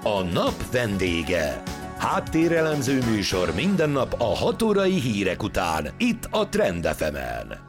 A nap vendége. Háttérelemző műsor minden nap a 6 órai hírek után, itt a Trend FM-en.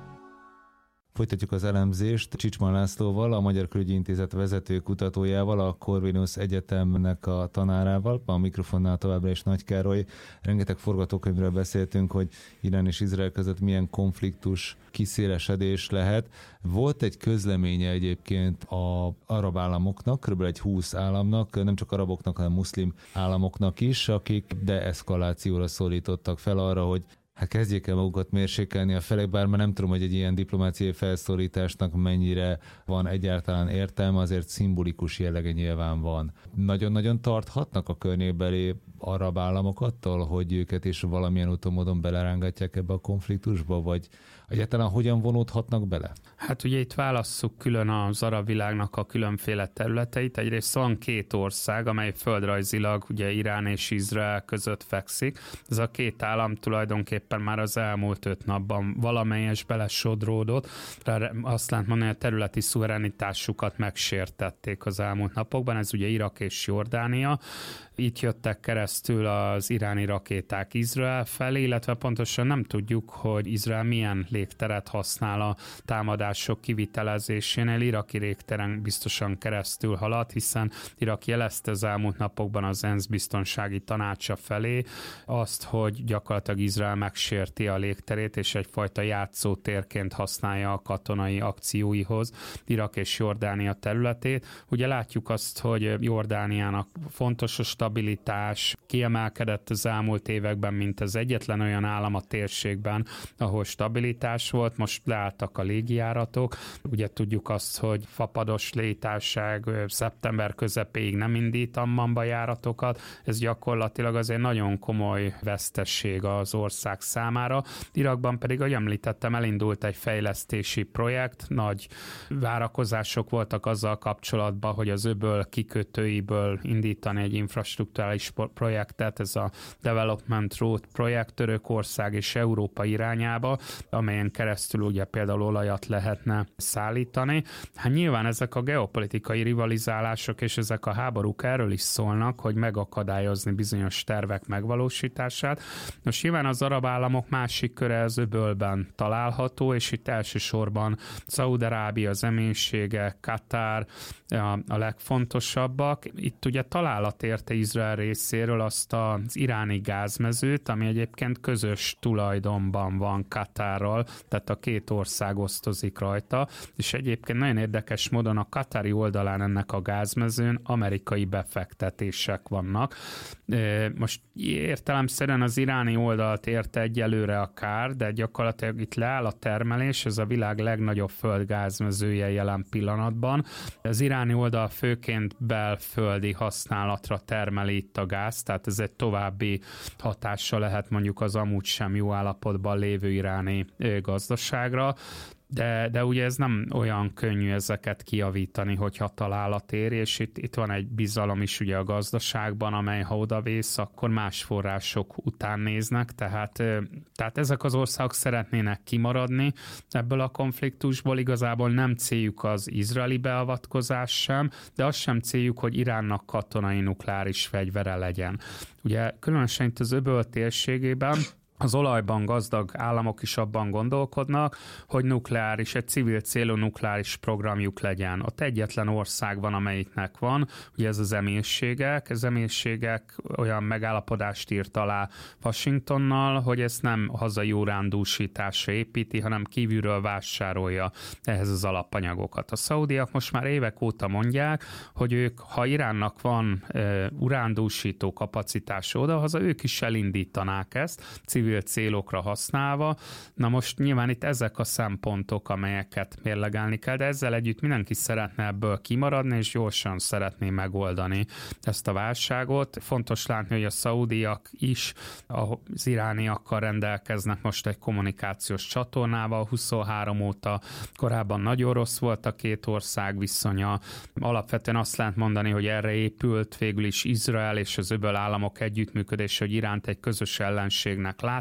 Folytatjuk az elemzést Csicsman Lászlóval, a Magyar Külügyi Intézet vezető kutatójával, a Corvinus Egyetemnek a tanárával, a mikrofonnál továbbra is Nagy Károly. Rengeteg forgatókönyvről beszéltünk, hogy Irán és Izrael között milyen konfliktus kiszélesedés lehet. Volt egy közleménye egyébként az arab államoknak, kb. Egy 20 államnak, nem csak araboknak, hanem muszlim államoknak is, akik deeszkalációra szólítottak fel arra, hogy kezdjék el magukat mérsékelni a felek, bár már nem tudom, hogy egy ilyen diplomáciai felszólításnak mennyire van egyáltalán értelme, azért szimbolikus jellege nyilván van. Nagyon-nagyon tarthatnak a környékbeli arab államok attól, hogy őket is valamilyen úton módon belerángatják ebbe a konfliktusba, vagy egyáltalán hogyan vonódhatnak bele? Hát ugye itt válasszuk külön az arab világnak a különféle területeit. Egyrészt van két ország, amely földrajzilag ugye Irán és Izrael között fekszik. Ez a két állam tulajdonképpen már az elmúlt 5 napban valamelyes belesodródott. Azt lehet mondani, hogy a területi szuverenitásukat megsértették az elmúlt napokban. Ez ugye Irak és Jordánia. Itt jöttek keresztül az iráni rakéták Izrael felé, illetve pontosan nem tudjuk, hogy Izrael milyen légteret használ a támadások kivitelezésénél. Iraki légteren biztosan keresztül halad, hiszen Irak jelezte az elmúlt napokban az ENSZ biztonsági tanácsa felé azt, hogy gyakorlatilag Izrael megsérti a légterét, és egyfajta játszótérként használja a katonai akcióihoz Irak és Jordánia területét. Ugye látjuk azt, hogy Jordániának fontos a stabilitás, kiemelkedett az elmúlt években, mint az egyetlen olyan állam a térségben, ahol stabilitás volt, most leálltak a légijáratok. Ugye tudjuk azt, hogy fapados légitársaság szeptember közepéig nem indít Ammanba járatokat, ez gyakorlatilag azért nagyon komoly vesztesség az ország számára. Irakban pedig, ahogy említettem, elindult egy fejlesztési projekt, nagy várakozások voltak azzal kapcsolatban, hogy az öböl kikötőiből indítani egy infrastrukturális projektet, ez a Development Road projekt Törökország és Európa irányába, amelyen keresztül ugye például olajat lehetne szállítani. Hát nyilván ezek a geopolitikai rivalizálások és ezek a háborúk erről is szólnak, hogy megakadályozni bizonyos tervek megvalósítását. Most nyilván az arab államok másik köre az öbölben található, és itt elsősorban Szaúd-Arábia, az Emírségek, Katár a legfontosabbak. Itt ugye találat érte Izrael részéről azt az iráni gázmezőt, ami egyébként közös tulajdonban van Katárral, tehát a két ország osztozik rajta, és egyébként nagyon érdekes módon a katári oldalán ennek a gázmezőn amerikai befektetések vannak. Most értelemszerűen az iráni oldalt érte egyelőre a kár, de gyakorlatilag itt leáll a termelés, ez a világ legnagyobb földgázmezője jelen pillanatban. Az iráni oldal főként belföldi használatra termeli itt a gáz, tehát ez egy további hatása lehet mondjuk az amúgy sem jó állapotban lévő iráni gazdaságra. De ugye ez nem olyan könnyű ezeket kijavítani, hogyha találat ér, és itt van egy bizalom is ugye a gazdaságban, amely ha odavész, akkor más források után néznek, tehát ezek az országok szeretnének kimaradni ebből a konfliktusból, igazából nem céljuk az izraeli beavatkozás sem, de az sem céljuk, hogy Iránnak katonai nukleáris fegyvere legyen. Ugye különösen itt az öböl térségében az olajban gazdag államok is abban gondolkodnak, hogy egy civil célú nukleáris programjuk legyen. Ott egyetlen ország van, amelyiknek van, ugye ez az Emírségek. Az Emírségek olyan megállapodást írt alá Washingtonnal, hogy ezt nem hazai urándúsításra építi, hanem kívülről vásárolja ehhez az alapanyagokat. A szaudiak most már évek óta mondják, hogy ők, ha Iránnak van urándúsító kapacitása odahaza, ők is elindítanák ezt, civil célokra használva. Na most nyilván itt ezek a szempontok, amelyeket mérlegelni kell, de ezzel együtt mindenki szeretne ebből kimaradni, és gyorsan szeretné megoldani ezt a válságot. Fontos látni, hogy a szaudiak is az irániakkal rendelkeznek most egy kommunikációs csatornával. 23 óta korábban nagyon rossz volt a két ország viszonya. Alapvetően azt lehet mondani, hogy erre épült végül is Izrael és az öböl államok együttműködés, hogy Iránt egy közös ellenségnek lát,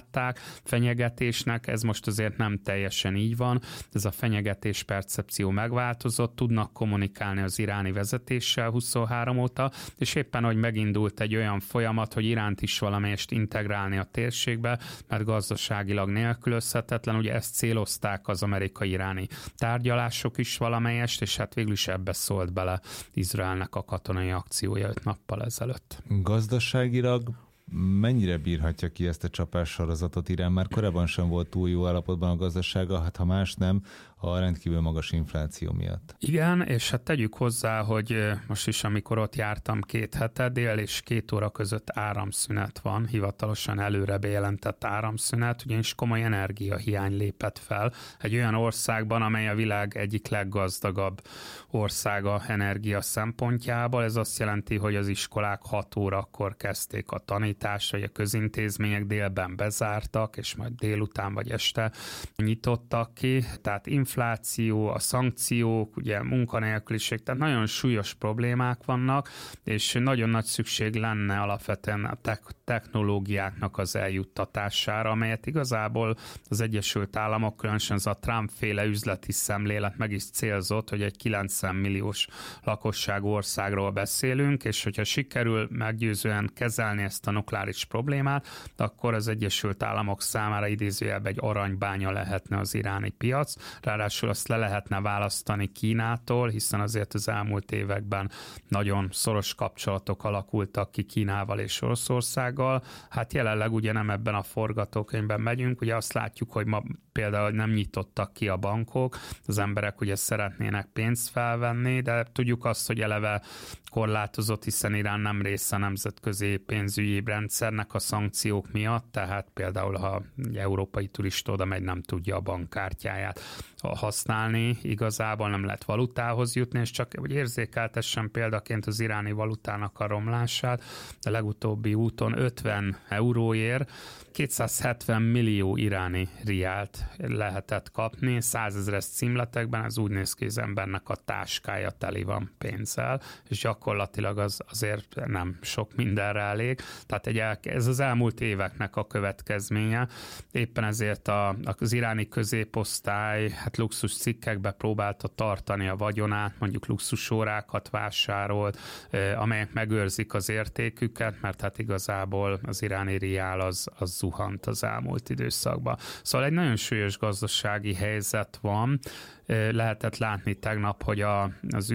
látták fenyegetésnek, ez most azért nem teljesen így van, ez a fenyegetés percepció megváltozott, tudnak kommunikálni az iráni vezetéssel 23 óta, és éppen, hogy megindult egy olyan folyamat, hogy Iránt is valamelyest integrálni a térségbe, mert gazdaságilag nélkülözhetetlen, ugye ezt célozták az amerikai-iráni tárgyalások is valamelyest, és hát végül is ebbe szólt bele Izraelnek a katonai akciója 5 nappal ezelőtt. Gazdaságilag mennyire bírhatja ki ezt a csapássorozatot Irán? Már korábban sem volt túl jó állapotban a gazdasága, hát ha más nem, a rendkívül magas infláció miatt. Igen, és hát tegyük hozzá, hogy most is, amikor ott jártam 2 hete, dél és 2 óra között áramszünet van, hivatalosan előre bejelentett áramszünet, ugyanis komoly energiahiány lépett fel egy olyan országban, amely a világ egyik leggazdagabb országa energia szempontjából. Ez azt jelenti, hogy az iskolák 6 órakor kezdték a tanítást, vagy a közintézmények délben bezártak, és majd délután vagy este nyitottak ki, tehát infláció, a szankciók, ugye munkanélküliség, tehát nagyon súlyos problémák vannak, és nagyon nagy szükség lenne alapvetően a technológiáknak az eljuttatására, amelyet igazából az Egyesült Államok, különösen az a Trump-féle üzleti szemlélet meg is célzott, hogy egy 90 milliós lakosságú országról beszélünk, és hogyha sikerül meggyőzően kezelni ezt a nukleáris problémát, akkor az Egyesült Államok számára idézőjelben egy aranybánya lehetne az iráni piac. Ráadásul azt le lehetne választani Kínától, hiszen azért az elmúlt években nagyon szoros kapcsolatok alakultak ki Kínával és Oroszországgal. Hát jelenleg ugye nem ebben a forgatókönyvben megyünk, ugye azt látjuk, hogy ma például nem nyitottak ki a bankok, az emberek ugye szeretnének pénzt felvenni, de tudjuk azt, hogy eleve korlátozott, hiszen Irán nem része a nemzetközi pénzügyi rendszernek a szankciók miatt, tehát például ha egy európai turista oda megy, nem tudja a bankkártyáját használni, igazából nem lehet valutához jutni, és csak hogy érzékeltessen példaként az iráni valutának a romlását, a legutóbbi úton 50 euróért 270 millió iráni riált lehetett kapni, 100 000 címletekben, ez úgy néz ki, az embernek a táskája teli van pénzzel, és gyakorlatilag azért nem sok mindenre elég. Tehát ez az elmúlt éveknek a következménye. Éppen ezért az iráni középosztály hát luxus cikkekbe próbálta tartani a vagyonát, mondjuk luxusórákat vásárolt, amelyek megőrzik az értéküket, mert hát igazából az iráni riál az zuhant az elmúlt időszakban. Szóval egy nagyon súlyos gazdasági helyzet van. Lehetett látni tegnap, hogy az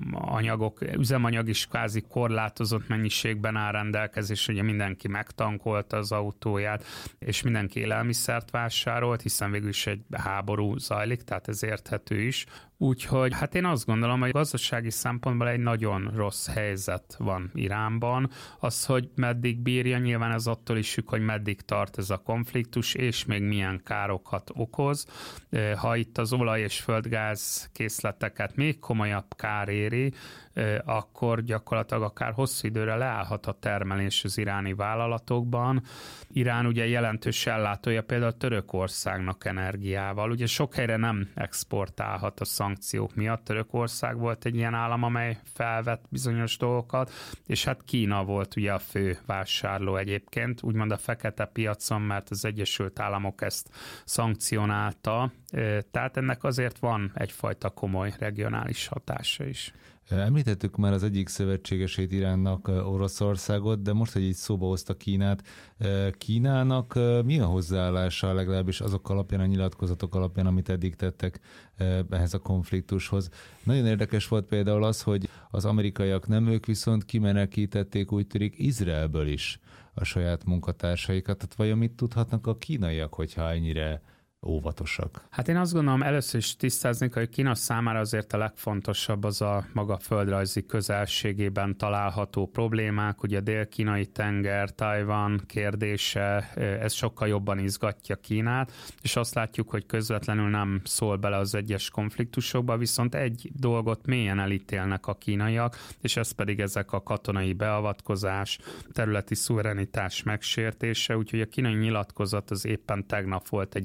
üzemanyag is kvázi korlátozott mennyiségben áll rendelkezésre, ugye mindenki megtankolta az autóját, és mindenki élelmiszert vásárolt, hiszen végül is egy háború zajlik, tehát ez érthető is. Úgyhogy hát én azt gondolom, hogy gazdasági szempontból egy nagyon rossz helyzet van Iránban. Az, hogy meddig bírja, nyilván ez attól is függ, hogy meddig tart ez a konfliktus, és még milyen károkat okoz. Ha itt az olaj és földgáz készleteket még komolyabb kár éri, akkor gyakorlatilag akár hosszú időre leállhat a termelés az iráni vállalatokban. Irán ugye jelentős ellátója például Törökországnak energiával. Ugye sok helyre nem exportálhat a szankciók miatt. Törökország volt egy ilyen állam, amely felvett bizonyos dolgokat, és hát Kína volt ugye a fő vásárló egyébként, úgymond a fekete piacon, mert az Egyesült Államok ezt szankcionálta. Tehát ennek azért van egyfajta komoly regionális hatása is. Említettük már az egyik szövetségesét Iránnak, Oroszországot, de most, hogy így szóba hozta Kínát, Kínának mi a hozzáállása legalábbis azok alapján, a nyilatkozatok alapján, amit eddig tettek ehhez a konfliktushoz? Nagyon érdekes volt például az, hogy az amerikaiak nem, ők viszont kimenekítették, úgy tűnik, Izraelből is a saját munkatársaikat. Tehát vajon mit tudhatnak a kínaiak, hogyha ennyire óvatosak? Hát én azt gondolom, először is tisztázni, hogy Kína számára azért a legfontosabb az a maga földrajzi közelségében található problémák, ugye a dél-kínai tenger, Tajvan kérdése, ez sokkal jobban izgatja Kínát, és azt látjuk, hogy közvetlenül nem szól bele az egyes konfliktusokba, viszont egy dolgot mélyen elítélnek a kínaiak, és ez pedig ezek a katonai beavatkozás, területi szuverenitás megsértése, úgyhogy a kínai nyilatkozat az éppen tegnap volt egy éles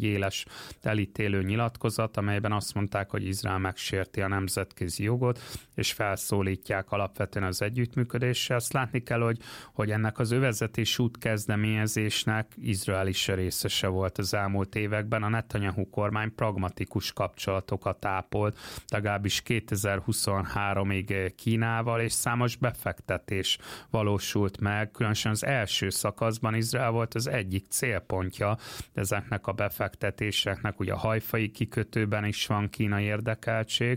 hivatalos elítélő nyilatkozat, amelyben azt mondták, hogy Izrael megsérti a nemzetközi jogot, és felszólítják alapvetően az együttműködésre. Azt látni kell, hogy ennek az övezetés út kezdeményezésnek Izrael is részese volt az elmúlt években. A Netanyahu kormány pragmatikus kapcsolatokat ápolt, legalábbis 2023-ig Kínával, és számos befektetés valósult meg. Különösen az első szakaszban Izrael volt az egyik célpontja ezeknek a befektetéseknek. Ugye a hajfai kikötőben is van kínai érdekeltség,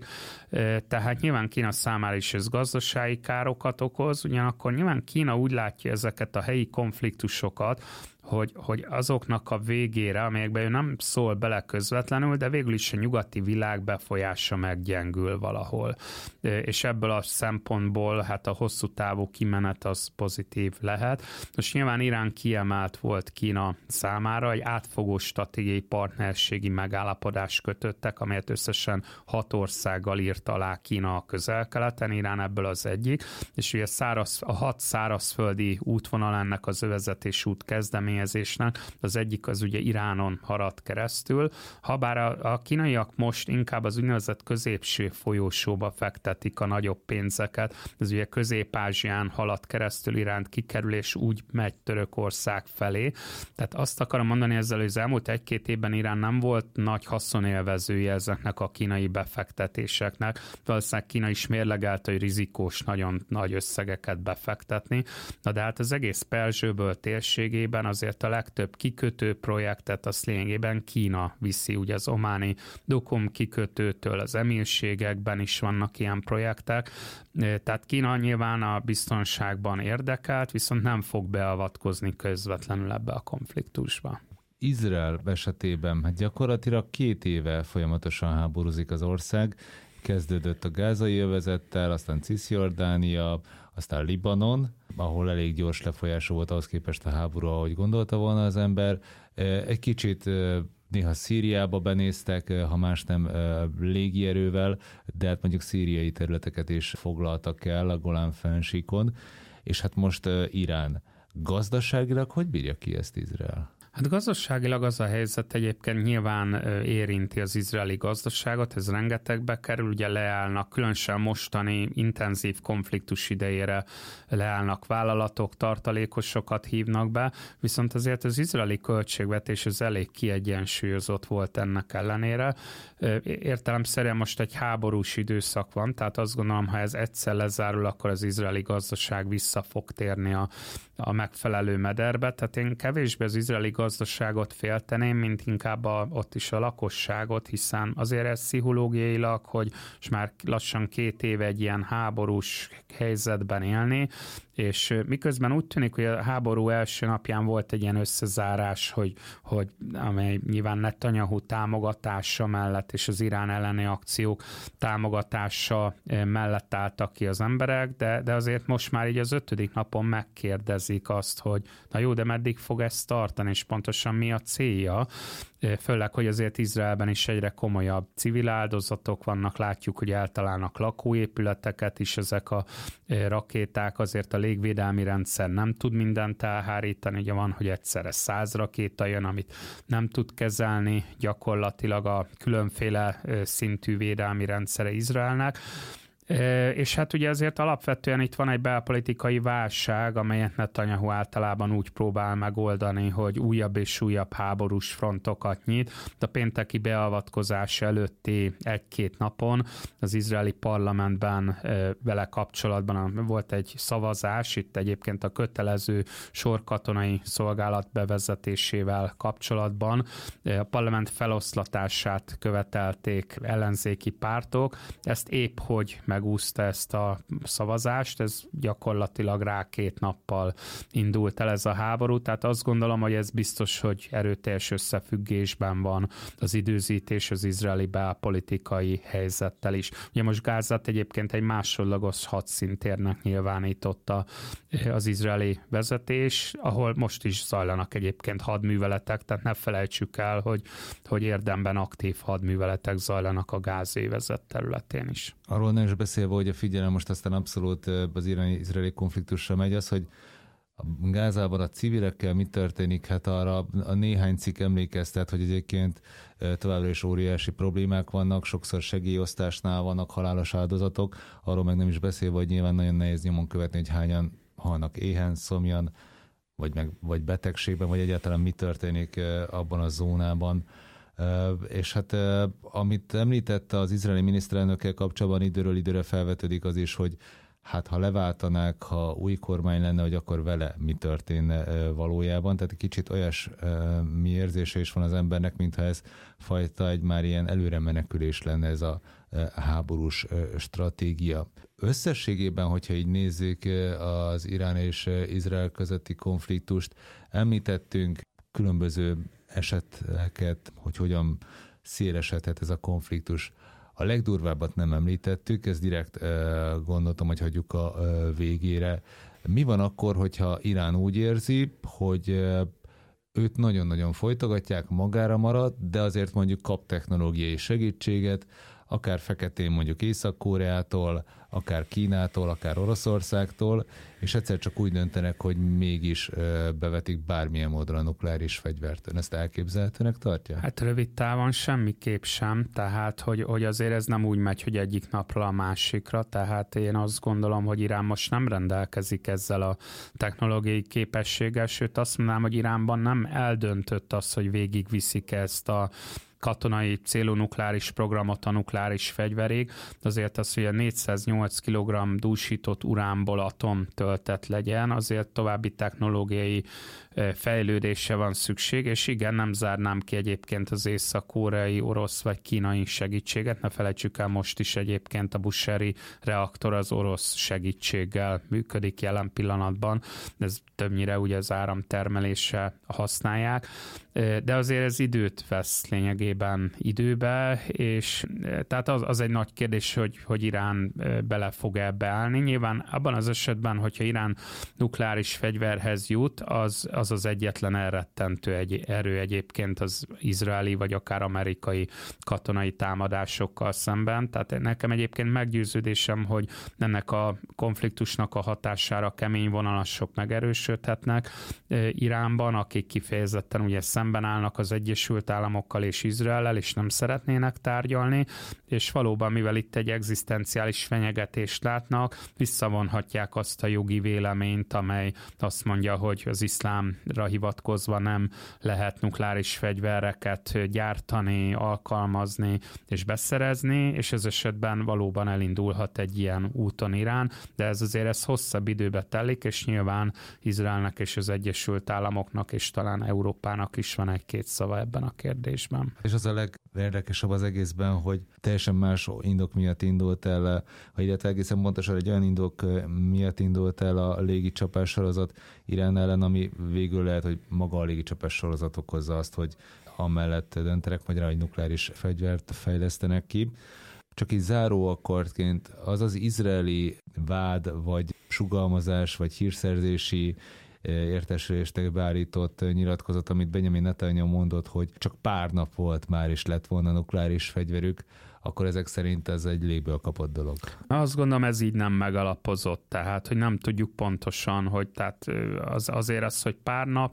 tehát nyilván Kína számára is ez gazdasági károkat okoz, ugyanakkor nyilván Kína úgy látja ezeket a helyi konfliktusokat, hogy azoknak a végére, amelyekben ő nem szól bele közvetlenül, de végül is a nyugati világ befolyása meggyengül valahol. És ebből a szempontból hát a hosszú távú kimenet az pozitív lehet. Most nyilván Irán kiemelt volt Kína számára, egy átfogó stratégiai partnerségi megállapodást kötöttek, amelyet összesen 6 országgal írt alá Kína a Közel-Keleten, Irán ebből az egyik, és ugye a 6 szárazföldi útvonal ennek az övezetés út kezdeményezésnek, az egyik az ugye Iránon harad keresztül, habár a kínaiak most inkább az úgynevezett középső folyósóba fektetik a nagyobb pénzeket, ez ugye Közép-Ázsián halad keresztül Iránt kikerül, és úgy megy Törökország felé. Tehát azt akarom mondani ezzel, hogy az elmúlt 1-2 évben Irán nem volt nagy haszonélvezője ezeknek a kínai befektetéseknek. Valószínűleg Kína is mérlegelte, hogy rizikós nagyon nagy összegeket befektetni. Na de hát az egész Perzsőből térségében azért a legtöbb kikötő projektet azt lényegében Kína viszi, ugye az ománi Duqm kikötőtől az emírségekben is vannak ilyen projektek, tehát Kína nyilván a biztonságban érdekelt, viszont nem fog beavatkozni közvetlenül ebbe a konfliktusba. Izrael esetében hát gyakorlatilag 2 éve folyamatosan háborúzik az ország, kezdődött a gázai övezettel, aztán Cisjordánia, aztán Libanon, ahol elég gyors lefolyása volt ahhoz képest a háború, ahogy gondolta volna az ember. Egy kicsit néha Szíriába benéztek, ha más nem légierővel, de hát mondjuk szíriai területeket is foglaltak el a Golán-fennsíkon, és hát most Irán. Gazdaságilag hogy bírja ki ezt Izrael? Hát gazdaságilag az a helyzet egyébként nyilván érinti az izraeli gazdaságot, ez rengetegbe kerül, ugye leállnak, különösen mostani intenzív konfliktus idejére leállnak vállalatok, tartalékosokat hívnak be, viszont azért az izraeli költségvetés az elég kiegyensúlyozott volt ennek ellenére. Értelemszerűen most egy háborús időszak van, tehát azt gondolom, ha ez egyszer lezárul, akkor az izraeli gazdaság vissza fog térni a megfelelő mederbe, tehát én kevésbé az izraeli gazdaságot félteném, mint inkább ott is a lakosságot, hiszen azért ez pszichológiailag, hogy most már lassan 2 éve egy ilyen háborús helyzetben élni, és miközben úgy tűnik, hogy a háború első napján volt egy ilyen összezárás, hogy amely nyilván Netanyahu támogatása mellett és az Irán elleni akciók támogatása mellett álltak ki az emberek, de azért most már így az 5. napon megkérdezik azt, hogy na jó, de meddig fog ezt tartani, és pontosan mi a célja, főleg, hogy azért Izraelben is egyre komolyabb civil áldozatok vannak, látjuk, hogy eltalálnak lakóépületeket is ezek a rakéták, azért a légvédelmi rendszer nem tud mindent elhárítani, ugye van, hogy egyszerre 100 rakéta jön, amit nem tud kezelni gyakorlatilag a különféle szintű védelmi rendszere Izraelnek. És hát ugye azért alapvetően itt van egy belpolitikai válság, amelyet Netanyahu általában úgy próbál megoldani, hogy újabb és újabb háborús frontokat nyit. A pénteki beavatkozás előtti 1-2 napon az izraeli parlamentben vele kapcsolatban volt egy szavazás, itt egyébként a kötelező sorkatonai szolgálat bevezetésével kapcsolatban. A parlament feloszlatását követelték ellenzéki pártok, ezt épp hogy megúszta ezt a szavazást, ez gyakorlatilag rá 2 nappal indult el ez a háború, tehát azt gondolom, hogy ez biztos, hogy erőteljes összefüggésben van az időzítés az izraeli belpolitikai helyzettel is. Ugye most Gázát egyébként egy másodlagos hadszíntérnek nyilvánította az izraeli vezetés, ahol most is zajlanak egyébként hadműveletek, tehát ne felejtsük el, hogy érdemben aktív hadműveletek zajlanak a gázövezet területén is. Arról nem is beszélve, hogy a figyelem most aztán abszolút az izraeli konfliktusra megy az, hogy Gázában a civilekkel mi történik? Hát arra a néhány cikk emlékeztet, hogy egyébként továbbra is óriási problémák vannak, sokszor segélyosztásnál vannak halálos áldozatok, arról meg nem is beszélve, hogy nyilván nagyon nehéz nyomon követni, hogy hányan halnak éhen, szomjan, vagy betegségben, vagy egyáltalán mi történik abban a zónában. És hát amit említette az izraeli miniszterelnökkel kapcsolatban, időről időre felvetődik az is, hogy hát ha leváltanák, ha új kormány lenne, hogy akkor vele mi történne valójában. Tehát egy kicsit olyas mi érzése is van az embernek, mintha ez fajta egy már ilyen előre menekülés lenne ez a háborús stratégia. Összességében, hogyha így nézzük az Irán és Izrael közötti konfliktust, említettünk különböző eseteket, hogy hogyan szélesedhet ez a konfliktus. A legdurvábbat nem említettük, ezt direkt gondoltam, hogy hagyjuk a végére. Mi van akkor, hogyha Irán úgy érzi, hogy őt nagyon-nagyon folytogatják, magára marad, de azért mondjuk kap technológiai segítséget, akár feketén mondjuk Észak-Koreától, akár Kínától, akár Oroszországtól, és egyszer csak úgy döntenek, hogy mégis bevetik bármilyen módon a nukleáris fegyvert. Ön ezt elképzelhetőnek tartja? Hát rövid távon semmiképp sem, tehát hogy azért ez nem úgy megy, hogy egyik napról a másikra, tehát én azt gondolom, hogy Irán most nem rendelkezik ezzel a technológiai képességgel, sőt azt mondanám, hogy Iránban nem eldöntött az, hogy végigviszik ezt a katonai célú nukleáris programot a nukleáris fegyverig, azért az, hogy a 408 kg dúsított uránból atomtöltet legyen, azért további technológiai fejlődésre van szükség, és igen, nem zárnám ki egyébként az észak-koreai, orosz vagy kínai segítséget, ne felejtsük el, most is egyébként a Busheri reaktor az orosz segítséggel működik jelen pillanatban, ez többnyire ugye az áramtermelésre használják, de azért ez időt vesz lényegében időbe, és tehát az egy nagy kérdés, hogy Irán bele fog-e beállni. Nyilván abban az esetben, hogyha Irán nukleáris fegyverhez jut, az egyetlen elrettentő erő egyébként az izraeli vagy akár amerikai katonai támadásokkal szemben. Tehát nekem egyébként meggyőződésem, hogy ennek a konfliktusnak a hatására kemény vonalasok megerősödhetnek Iránban, akik kifejezetten ugye szemben állnak az Egyesült Államokkal és Izraellel, és nem szeretnének tárgyalni, és valóban, mivel itt egy egzisztenciális fenyegetést látnak, visszavonhatják azt a jogi véleményt, amely azt mondja, hogy az iszlámra hivatkozva nem lehet nukleáris fegyvereket gyártani, alkalmazni és beszerezni, és ez esetben valóban elindulhat egy ilyen úton Irán, de ez hosszabb időbe telik, és nyilván Izraelnek és az Egyesült Államoknak és talán Európának is van egy-két szava ebben a kérdésben. És az a legérdekesebb az egészben, hogy teljesen más indok miatt indult el, illetve egészen pontosan egy olyan indok miatt indult el a légicsapás sorozat Irán ellen, ami végül lehet, hogy maga a légicsapás sorozat okozza azt, hogy amellett döntenek, vagy rá, hogy nukleáris fegyvert fejlesztenek ki. Csak így záró akkordként az az izraeli vád, vagy sugalmazás, vagy hírszerzési értesülésnek beállított nyilatkozat, amit Benjamin Netanyahu mondott, hogy csak pár nap volt már, és lett volna nukleáris fegyverük, akkor ezek szerint ez egy légből kapott dolog. Azt gondolom, ez így nem megalapozott, tehát, hogy nem tudjuk pontosan, hogy tehát azért az, hogy pár nap,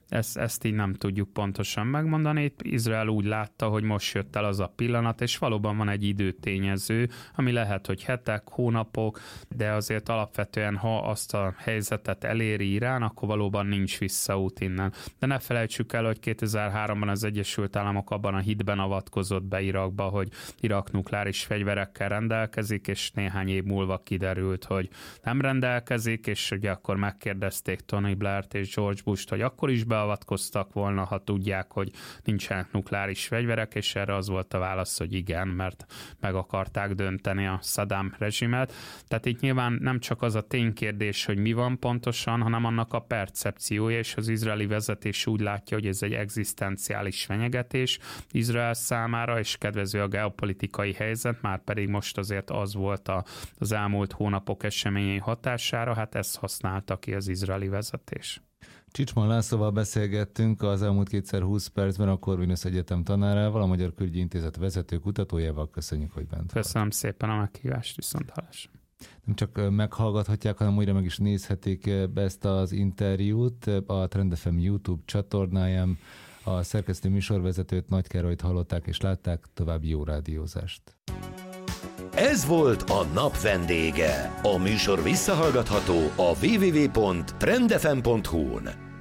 ezt így nem tudjuk pontosan megmondani. Itt Izrael úgy látta, hogy most jött el az a pillanat, és valóban van egy időtényező, ami lehet, hogy hetek, hónapok, de azért alapvetően, ha azt a helyzetet eléri Irán, akkor valóban nincs visszaút innen. De ne felejtsük el, hogy 2003-ban az Egyesült Államok abban a hitben avatkozott be Irakba, hogy Irak nukleáris fegyverekkel rendelkezik, és néhány év múlva kiderült, hogy nem rendelkezik, és ugye akkor megkérdezték Tony Blairt és George Bush-t, hogy akkor is beavatkoztak volna, ha tudják, hogy nincsenek nukleáris fegyverek, és erre az volt a válasz, hogy igen, mert meg akarták dönteni a Saddam rezsimet. Tehát itt nyilván nem csak az a ténykérdés, hogy mi van pontosan, hanem annak a percepciója, és az izraeli vezetés úgy látja, hogy ez egy egzisztenciális fenyegetés Izrael számára, és kedvező a geopolitikai helyzet, már pedig most azért az volt az elmúlt hónapok eseményei hatására, hát ezt használta ki az izraeli vezetés. Csicsman Lászlóval beszélgettünk az elmúlt 20 percben a Corvinus Egyetem tanárával, a Magyar Külügyi Intézet vezető kutatójával. Köszönjük, hogy bent volt. Köszönöm szépen a meghívást, viszonthallásra. Nem csak meghallgathatják, hanem újra meg is nézhetik ezt az interjút a Trend FM YouTube csatornáján. A szerkesztő műsorvezetőt, Nagy Károlyt hallották és látták, további jó rádiózást. Ez volt a nap vendége. A műsor visszahallgatható a www.trendfm.hu-n.